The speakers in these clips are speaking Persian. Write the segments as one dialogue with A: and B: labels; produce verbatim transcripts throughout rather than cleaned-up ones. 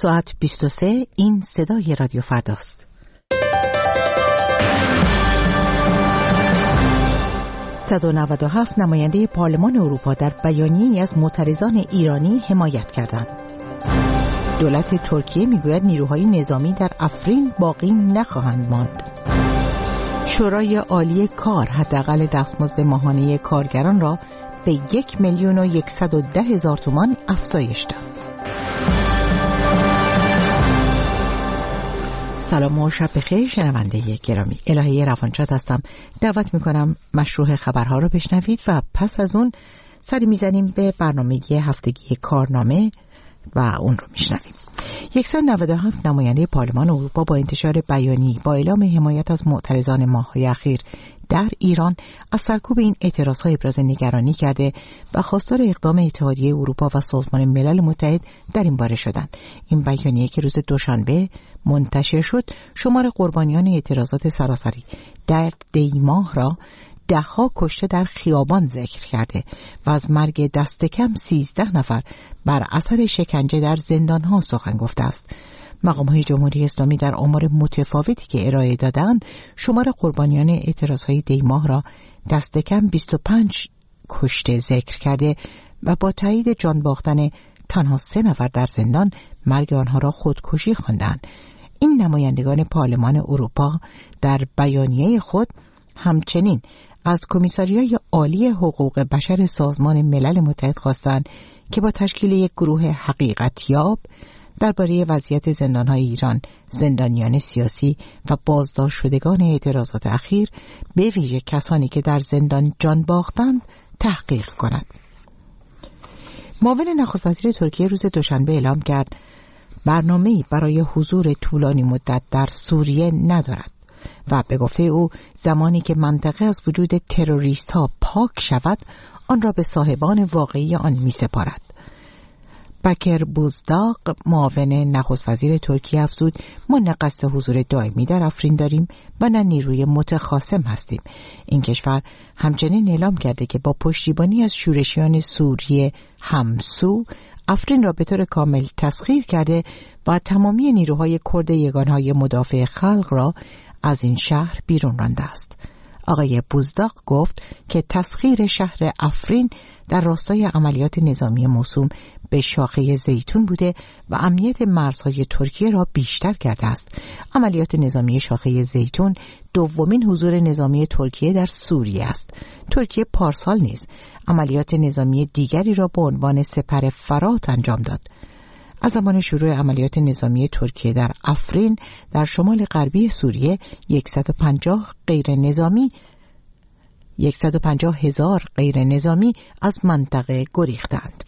A: ساعت بیست و سه. این صدای رادیو فرداست. صد و نود و هفت نماینده پارلمان اروپا در بیانیه‌ای از معترضان ایرانی حمایت کردند. دولت ترکیه میگوید نیروهای نظامی در افرین باقی نخواهند ماند. شورای عالی کار حداقل دستمزد ماهانه کارگران را به یک میلیون و یکصد و ده هزار تومان افزایش داد. سلام و شب بخیر شنونده گرامی. الهه روانشاد هستم. دعوت میکنم مشروع خبرها رو بشنوید و پس از اون سری میزنیم به برنامه هفتگی کارنامه و اون رو میشنویم. صد و نود و هفت نماینده پارلمان اروپا با انتشار بیانیه‌ای با اعلام حمایت از معترضان ماه‌های اخیر در ایران از سرکوب این اعتراض‌ها ابراز نگرانی کرده و خواستار اقدام اتحادیه اروپا و سازمان ملل متحد در این باره شدند. این بیانیه که روز دوشنبه منتشر شد شمار قربانیان اعتراضات سراسری در دیماه را ده ها کشته در خیابان ذکر کرده و از مرگ دست کم سیزده نفر بر اثر شکنجه در زندان ها سخن گفته است. مقام های جمهوری اسلامی در آمار متفاوتی که ارائه دادند شمار قربانیان اعتراض های دیماه را دست کم بیست و پنج کشته ذکر کرده و با تایید جان باختن تنها سه نفر در زندان مرگ آنها را خودکشی خواندند. این نمایندگان پارلمان اروپا در بیانیه خود همچنین از کمیساریای عالی حقوق بشر سازمان ملل متحد خواستند که با تشکیل یک گروه حقیقتیاب درباره وضعیت زندان‌های ایران، زندانیان سیاسی و بازداشت شدگان اعتراضات اخیر به ویژه کسانی که در زندان جان باختند تحقیق کنند. معاون نخست وزیر ترکیه روز دوشنبه اعلام کرد برنامه‌ای برای حضور طولانی مدت در سوریه ندارد و به گفته او زمانی که منطقه از وجود تروریست ها پاک شود آن را به صاحبان واقعی آن می سپارد. بکر بوزداق معاون نخست وزیر ترکیه افزود ما نه قصد حضور دائمی در افرین داریم و نه نیروی متخاصم هستیم. این کشور همچنین اعلام کرده که با پشتیبانی از شورشیان سوریه همسو افرین را به طور کامل تسخیر کرده و تمامی نیروهای کرد یگانهای مدافع خلق را از این شهر بیرون رانده است. آقای بوزداق گفت که تسخیر شهر افرین در راستای عملیات نظامی موسوم به شاخه زیتون بوده و امنیت مرزهای ترکیه را بیشتر کرده است. عملیات نظامی شاخه زیتون دومین حضور نظامی ترکیه در سوریه است. ترکیه پارسال نیز عملیات نظامی دیگری را به عنوان سپر فرات انجام داد. از زمان شروع عملیات نظامی ترکیه در افرین در شمال غربی سوریه صد و پنجاه غیر نظامی صد و پنجاه هزار غیر نظامی از منطقه گریختند.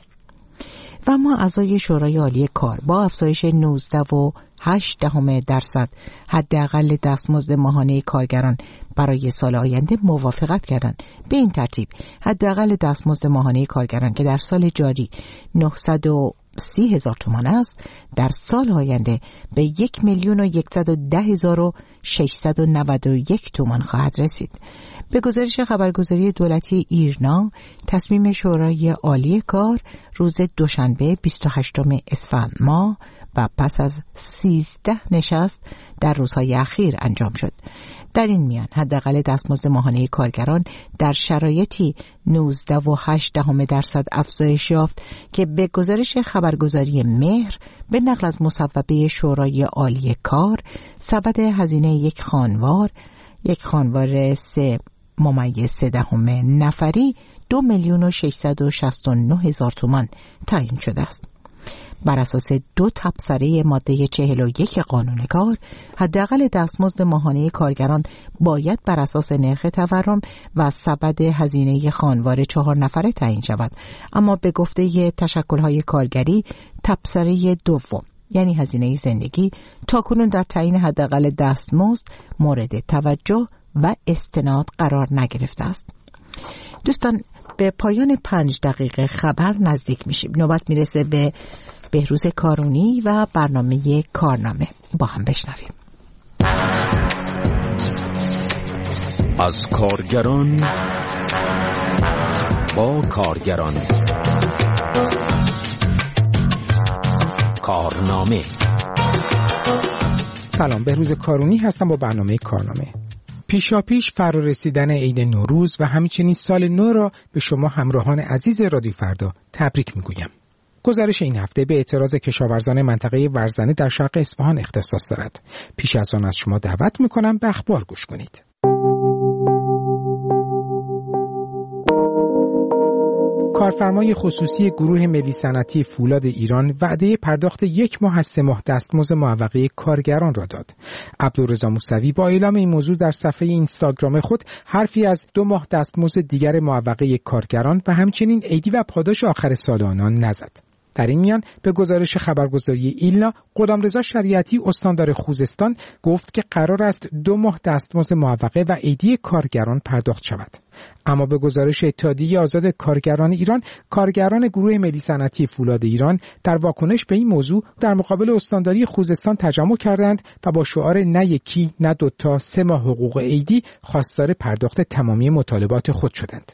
A: و اما اعضای شورای عالی کار با افزایش نوزده و هشت دهم درصد حداقل دستمزد ماهانه کارگران برای سال آینده موافقت کردند. به این ترتیب حداقل دستمزد ماهانه کارگران که در سال جاری نهصد و سی هزار تومان است در سال آینده به یک میلیون و یکصد و ده هزار و ششصد و نود و یک تومان خواهد رسید. به گزارش خبرگزاری دولتی ایرنا تصمیم شورای عالی کار روز دوشنبه بیست و هشتم اسفند ماه و پس از سیزده نشست در روزهای اخیر انجام شد. در این میان حداقل دستمزد ماهانه کارگران در شرایطی نوزده و هشت دهم درصد افزایش یافت که به گزارش خبرگزاری مهر به نقل از مصوبه شورای عالی کار سبد هزینه یک خانوار یک خانوار سه ممیز سه دهم نفری دو میلیون و ششصد و شصت و نه هزار تومان تعیین شده است. بر اساس دو تبصره ماده چهل و یک قانون کار حداقل دستمزد ماهانه کارگران باید بر اساس نرخ تورم و سبد هزینه خانوار چهار نفره تعیین شود، اما به گفته تشکل‌های کارگری تبصره دوم یعنی هزینه زندگی تاکنون در تعیین حداقل دستمزد مورد توجه و استناد قرار نگرفته است. دوستان به پایان پنج دقیقه خبر نزدیک میشیم. نوبت میرسه به بهروز کارونی و برنامه کارنامه. با هم بشنویم.
B: از کارگران با کارگران کارنامه.
C: سلام، بهروز کارونی هستم با برنامه کارنامه. پیشاپیش فرارسیدن عید نوروز و همچنین سال نو را به شما همراهان عزیز رادیو فردا تبریک میگویم. گزارش این هفته به اعتراض کشاورزان منطقه ورزنه در شرق اصفهان اختصاص دارد. پیش از آن از شما دعوت میکنم به اخبار گوش کنید. کارفرمای خصوصی گروه ملی صنعتی فولاد ایران وعده پرداخت یک ماه از سه ماه دستمزد معوقه کارگران را داد. عبدالرضا موسوی با اعلام این موضوع در صفحه اینستاگرام خود حرفی از دو ماه دستمزد دیگر معوقه کارگران و همچنین عیدی و پاداش آخر سال آنان نزد. در این میان به گزارش خبرگزاری ایلنا، غلامرضا شریعتی استاندار خوزستان گفت که قرار است دو ماه دستمزد معوقه و عیدی کارگران پرداخت شود. اما به گزارش اتحادیه آزاد کارگران ایران، کارگران گروه ملی صنعتی فولاد ایران در واکنش به این موضوع در مقابل استانداری خوزستان تجمع کردند و با شعار نه یکی نه دوتا سه ماه حقوق عیدی خواستار پرداخت تمامی مطالبات خود شدند.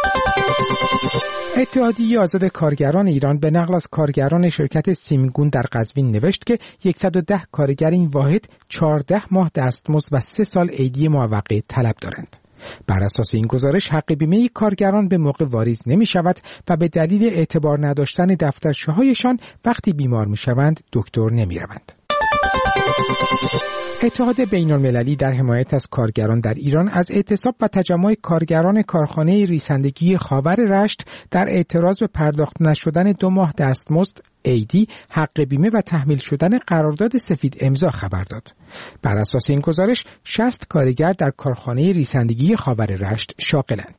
C: اتحادیه آزاد کارگران ایران به نقل از کارگران شرکت سیمگون در قزوین نوشت که صد و ده کارگر این واحد چهارده ماه دستمزد و سه سال عیدی معوقه طلب دارند. بر اساس این گزارش حق بیمه کارگران به موقع واریز نمی شود و به دلیل اعتبار نداشتن دفترچه هایشان وقتی بیمار می شوند دکتر نمی روند. اتحاد بین‌المللی در حمایت از کارگران در ایران از اعتصاب و تجمع کارگران کارخانه ریسندگی خاور رشت در اعتراض به پرداخت نشدن دو ماه دستمزد، عیدی، حق بیمه و تحمیل شدن قرارداد سفید امضا خبر داد. بر اساس این گزارش شصت کارگر در کارخانه ریسندگی خاور رشت شاغلند.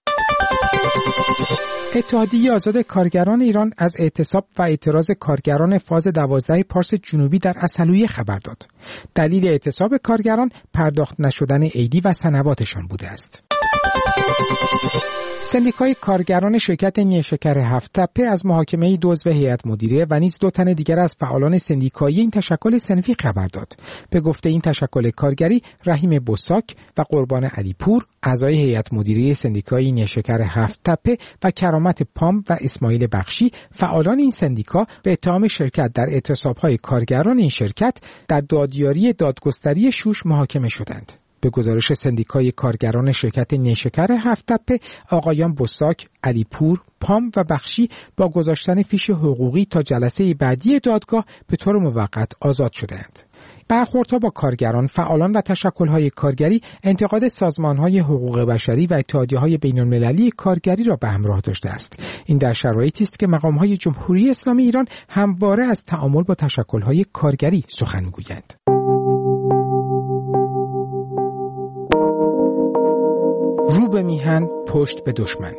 C: اتحادیه آزاد کارگران ایران از اعتصاب و اعتراض کارگران فاز دوازده پارس جنوبی در عسلویه خبر داد. دلیل اعتصاب کارگران پرداخت نشدن عیدی و سنواتشان بوده است. سندیکای کارگران شرکت نیشکر هفت تپه از محاکمه دو عضو هیئت مدیره و نیز دو تن دیگر از فعالان سندیکایی این تشکل صنفی خبر داد. به گفته این تشکل کارگری، رحیم بوساک و قربان علیپور، اعضای هیئت مدیره سندیکای نیشکر هفت تپه و کرامت پام و اسماعیل بخشی، فعالان این سندیکا به اتهام شرکت در اعتصاب‌های کارگران این شرکت در دادیاری دادگستری شوش محاکمه شدند. به گزارش سندیکای کارگران شرکت نیشکر هفت تپه، آقایان بوساک، علیپور، پام و بخشی با گذاشتن فیش حقوقی تا جلسه بعدی دادگاه به طور موقت آزاد شدند. برخوردها با کارگران، فعالان و تشکل‌های کارگری انتقاد سازمان‌های حقوق بشری و اتحادیه‌های بین‌المللی کارگری را به همراه داشته است. این در شرایطی است که مقام‌های جمهوری اسلامی ایران همواره از تعامل با تشکل‌های کارگری سخن می‌گویند. رو به میهن، پشت به دشمن.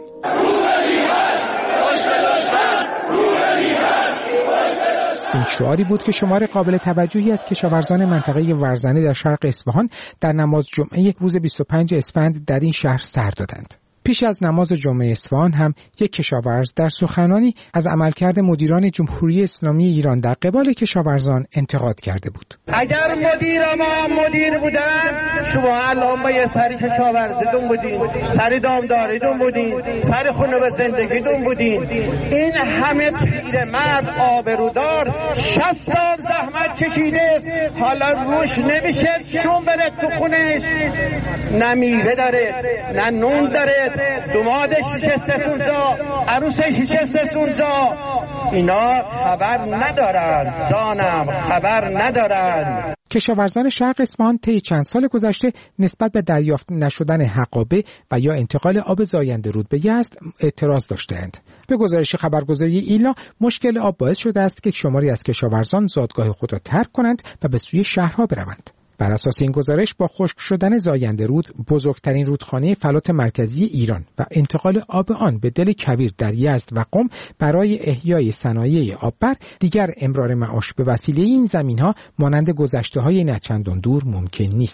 C: این شعاری بود که شمار قابل توجهی از کشاورزان منطقه ورزنه در شرق اصفهان در نماز جمعه روز بیست و پنج اسفند در این شهر سر دادند. پیش از نماز جمعه اصفهان هم یک کشاورز در سخنانی از عملکرد مدیران جمهوری اسلامی ایران در قبال کشاورزان انتقاد کرده بود.
D: اگر مدیر ما مدیر بودن، شما الان با یه سری کشاورزتون بودین، سری دامداریتون بودین، سری خونه به زندگیتون بودین. این همه پیرمرد آبرودار شصت سال زحمت کشیده است، حالا روش نمیشه چون بره تو خونش، نه میوه داره، نه نون داره، دومادش نشسته اونجا، عروسش نشسته اونجا. اینا خبر ندارن، جانم خبر ندارن.
C: کشاورزان شرق اصفهان طی چند سال گذشته نسبت به دریافت نشدن حقابه و یا انتقال آب زاینده رود به یزد اعتراض داشتند. به گزارش خبرگزاری ایلا، مشکل آب باعث شده است که شماری از کشاورزان زادگاه خود را ترک کنند و به سوی شهرها بروند. بر اساس این گزارش با خشک شدن زاینده رود، بزرگترین رودخانه فلات مرکزی ایران و انتقال آب آن به دل کویر در یزد و قم برای احیای صنایع آببر، دیگر امرار معاش به وسیله این زمین‌ها مانند گذشته‌های نچندان دور ممکن نیست.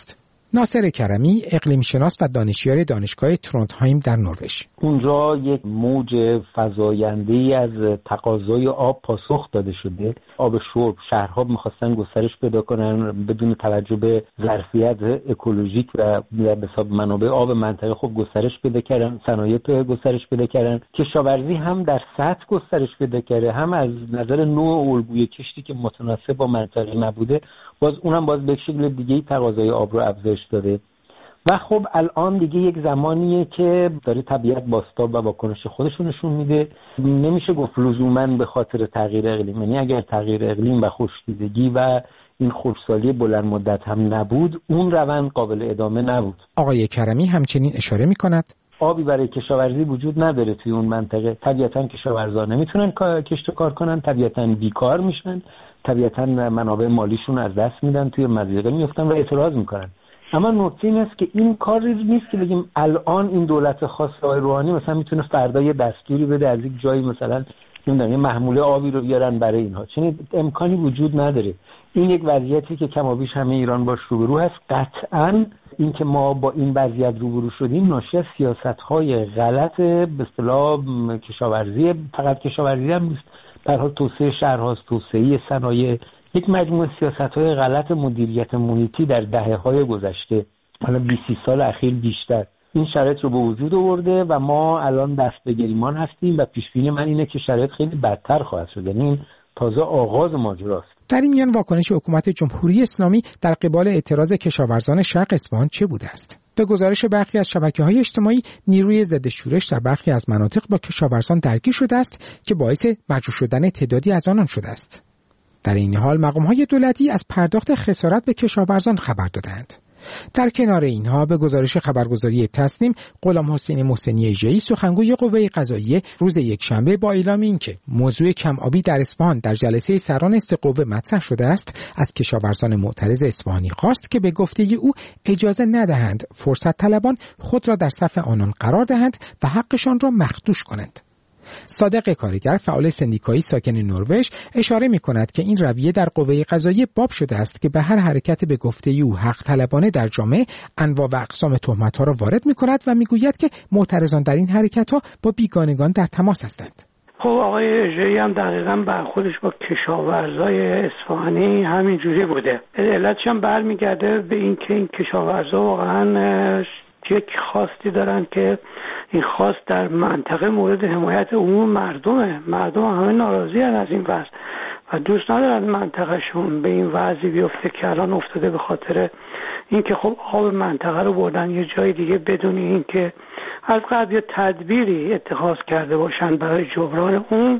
C: ناصر کرمی، اقلیم شناس و دانشیار دانشگاه ترونتهایم در نروژ.
E: اونجا یک موج فزاینده‌ای از تقاضای آب پاسخ داده شده. آب شرب، شهرها می‌خواستن گسترش پیدا کنن بدون توجه به ظرفیت اکولوژیک و به حساب منابع آب منطقه خب گسترش پیدا کردن، صنایع گسترش پیدا کردن. کشاورزی هم در سطح گسترش پیدا کرده، هم از نظر نوع الگوی کشتی که متناسب با منطقه نبوده، باز اونم باز به شکل دیگه‌ای تقاضای آب رو افزایش داده. و خب الان دیگه یک زمانیه که داره طبیعت بازتاب و واکنش خودش رو نشون میده. نمیشه گفت لزوماً به خاطر تغییر اقلیم، یعنی اگر تغییر اقلیم و خشکیدگی و این خشکسالی بلند مدت هم نبود، اون روند قابل ادامه نبود.
C: آقای کرمی همچنین اشاره میکند
E: آبی برای کشاورزی وجود نداره توی اون منطقه. طبیعتاً کشاورزان نمیتونن کشت و کار کنن، طبیعتاً بیکار میشن، طبیعتاً منابع مالیشون از دست میدن، توی مضیقه میفتن و اعتراض میکنن. اما نکته این است که این کاری نیست که بگیم الان این دولت خاص آقای روحانی مثلا میتونه فردا یه دستوری بده از یک جایی مثلا نمیدونم یه محموله آبی رو بیارن برای اینها، چون امکانی وجود نداره. این یک وضعیتی که کمابیش همه ایران باش روبرو هست. قطعاً این که ما با این وضعیت روبرو شدیم ناشی از سیاست‌های غلط به اصطلاح کشاورزی، فقط کشاورزی هم نیست، به هر حال توسعه شهرهاست، توسعه صنایع، یک مجموعه سیاست‌های غلط مدیریت محیطی در دهه‌های گذشته، حالا بیست سال اخیر بیشتر این شرایط رو به وجود آورده و ما الان دست به گریمان هستیم و پیش‌بینی من اینه که شرایط خیلی بدتر خواهد شد. یعنی این تازه آغاز ماجراست.
C: در این میان واکنش حکومت جمهوری اسلامی در قبال اعتراض کشاورزان شرق اصفهان چه بوده است؟ به گزارش برخی از شبکه‌های اجتماعی، نیروی ضد شورش در برخی از مناطق با کشاورزان درگیر شده است که باعث مجروح شدن تعدادی از آنان شده است. در این حال مقام‌های دولتی از پرداخت خسارت به کشاورزان خبر دادند. در کنار اینها به گزارش خبرگزاری تصنیم، غلام حسین محسنی ژئی سخنگوی قوه قضاییه روز یکشنبه با اعلام اینکه موضوع کم‌آبی در اصفهان در جلسه سران سه قوه مطرح شده است، از کشاورزان معترض اصفهانی خواست که به گفته او اجازه ندهند فرصت طلبان خود را در صف آنان قرار دهند و حقشان را مخدوش کنند. صادق کارگر، فعال سندیکایی ساکن نروژ، اشاره می‌کند که این رویه در قوه قضاییه باب شده است که به هر حرکت به گفته او حق طلبانه در جامعه انواع و اقسام تهمت‌ها را وارد می‌کند و می‌گوید که معترضان در این حرکت‌ها با بیگانگان در تماس هستند.
F: خب آقای ژئی هم دقیقاً برخوردش با کشاورزای اصفهانی همین جوری بوده. علتش هم برمیگرده به این که این کشاورزا واقعاً یک خواستی دارن که این خواست در منطقه مورد حمایت عموم مردمه. مردم همه ناراضی هستند از این وضع و دوست ندارن منطقهشون به این وضعی بیفته که الان افتاده، به خاطر اینکه خب آب منطقه رو بردن یه جای دیگه بدون اینکه از قبل یه تدبیری اتخاذ کرده باشن برای جبران اون.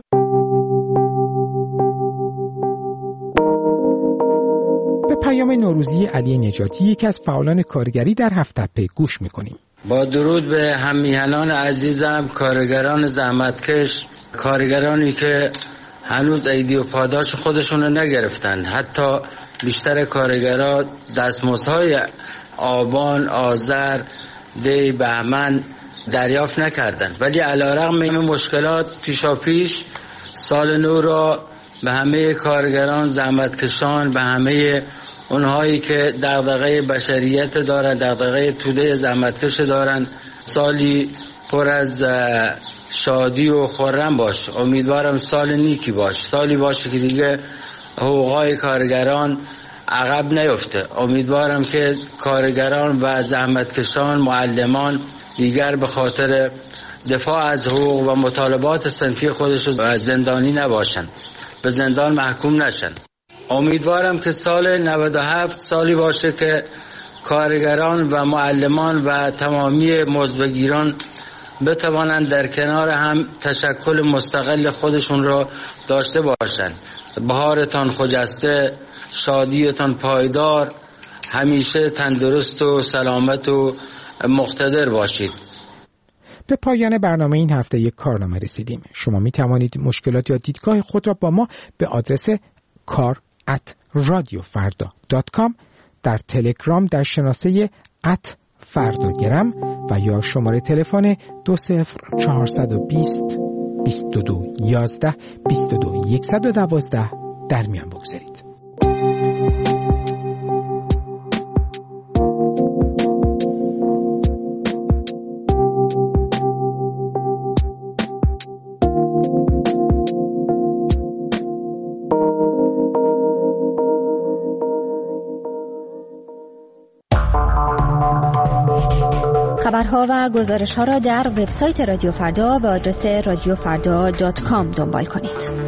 C: به پیام نوروزی علی نجاتی، یکی از فعالان کارگری در هفت‌تپه گوش می‌کنیم.
G: با درود به هم‌میهنان عزیزم، کارگران زحمتکش، کارگرانی که هنوز ایدی و پاداش خودشون رو نگرفتن. حتی بیشتر کارگران دستمزدهای آبان، آذر، دی، بهمن دریافت نکردند، ولی علیرغم این مشکلات پیشاپیش سال نو را به همه کارگران زحمتکشان، به همه اونهایی که دغدغه بشریت دارن، دغدغه توده زحمتکش دارن، سالی پر از شادی و خرم باش. امیدوارم سال نیکی باش، سالی باشه که دیگه حقوقای کارگران عقب نیفته. امیدوارم که کارگران و زحمتکشان، معلمان دیگر به خاطر دفاع از حقوق و مطالبات صنفی خودشون زندانی نباشن، به زندان محکوم نشن. امیدوارم که سال نود و هفت سالی باشه که کارگران و معلمان و تمامی مزدبگیران بتوانند در کنار هم تشکل مستقل خودشون را داشته باشند. بهارتان خجسته، شادیتان پایدار، همیشه تندرست و سلامت و مقتدر باشید.
C: به پایان برنامه این هفته یک کارنامه رسیدیم. شما می توانید مشکلات یا دیدگاه خود را با ما به آدرس کار ات رادیو فردا دات کام، در تلگرام در شناسه ات فرداگرم و یا شماره تلفن دو صفر چهارصد و بیست بیست و دو یازده بیست و دو یکصد و دوازده در میان بگذارید.
H: خبرها و گزارش‌ها را در وبسایت رادیو فردا به آدرس رادیو فردا دات کام دنبال کنید.